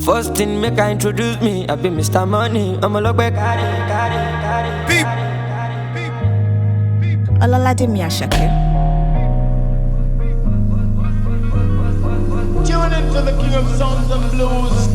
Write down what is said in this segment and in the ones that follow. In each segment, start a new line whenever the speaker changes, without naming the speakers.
First thing make I introduce me, I be Mr. Money. I'm a look back.
Olalademi Asake.
Tune into the king of sounds and blues.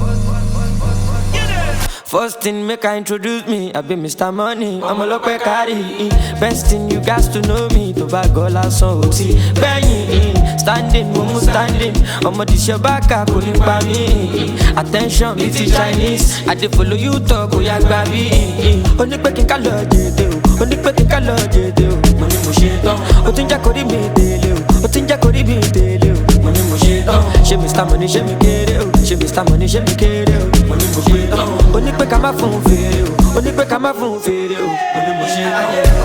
First thing make I introduce me, I be Mr. Money. I'm a look back. Best thing you guys to know me, to buy gola so Benny, standing, mumu standing. I'm a dish your back, I couldn't buy me. Attention, it's Chinese. I did follow you talk, oh yeah, baby. Only pecking color, only pecking color, money mushito. Otinja kori me dele, otinja kori me dele, money mushito. She Mr. Money, she me get it, she Mr. Money, she me get it, money mushito. Only pé ká má fún fèrè o, only pé ká má fún fèrè o, money mushito.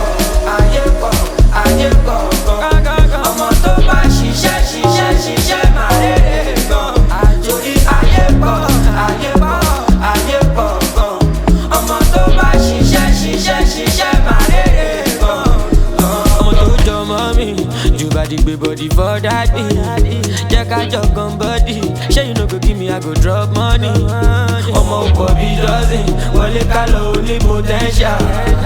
Ayé pọ̀, ọmọ tó bá ṣiṣẹ́ máa rere gan. Torí ayé pọ̀, ọmọ tó bá ṣiṣẹ́ máa rere gan. Ọmọ tó jọ mọ́ mi, jù bá di gbé body for daddy. Jẹ́ ká jọ gan body, ṣé you no go give me I go drop money. Ọmọ ọkọ̀ bí dozen, wọlé ká lọ only potential.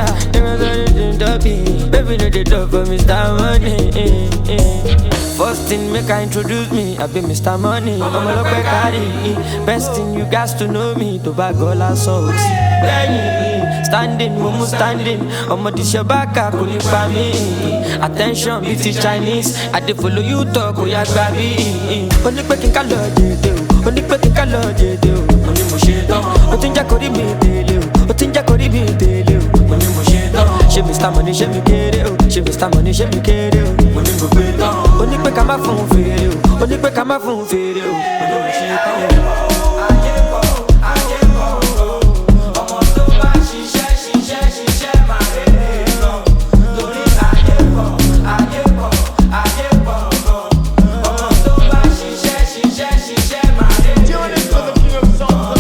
Baby no dey talk for Mr. Money. First thing make I introduce me, I be Mr. Money. I'm a look carry. Best thing you guys to know me, to buy gola so Benny, standing, mumu standing. I'm a dish your back, I couldn't buy me. Attention, it's Chinese. I did follow you talk, oh yeah, baby. Only pecking color, only pecking color, money mushito. Otinja kori me dele, otinja kori me dele, money mushito. She Mr. Money, she me get it, she Mr. Money, she me get it, money go pay down. Only pé ká má fún fèrè o, only pé ká má fún fèrè o, money mushito.
Tune into the king of sounds